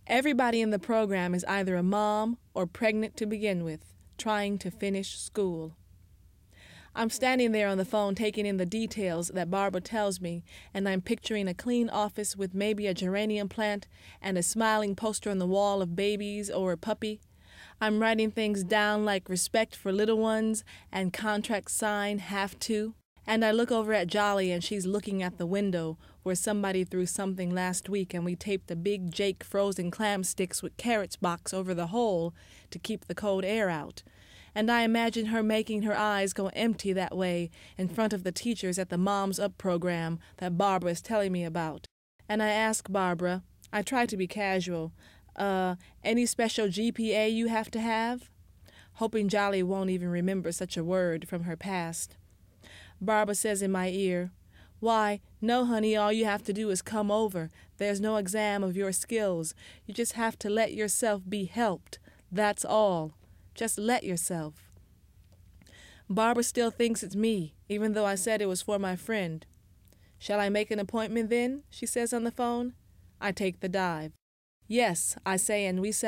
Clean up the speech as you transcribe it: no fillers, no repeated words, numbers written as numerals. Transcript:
Everybody in the program is either a mom or pregnant to begin with, trying to finish school. I'm standing there on the phone taking in the details that Barbara tells me, and I'm picturing a clean office with maybe a geranium plant and a smiling poster on the wall of babies or a puppy. I'm writing things down like respect for little ones and contract sign have to. And I look over at Jolly and she's looking at the window where somebody threw something last week and we taped a big Jake frozen clam sticks with carrots box over the hole to keep the cold air out. And I imagine her making her eyes go empty that way in front of the teachers at the Moms Up program that Barbara is telling me about. And I ask Barbara, I try to be casual, any special GPA you have to have? Hoping Jolly won't even remember such a word from her past. Barbara says in my ear, "Why, no, honey, all you have to do is come over. There's no exam of your skills. You just have to let yourself be helped. That's all. Just let yourself." Barbara still thinks it's me, even though I said it was for my friend. "Shall I make an appointment then?" she says on the phone. I take the dive. "Yes," I say, and we set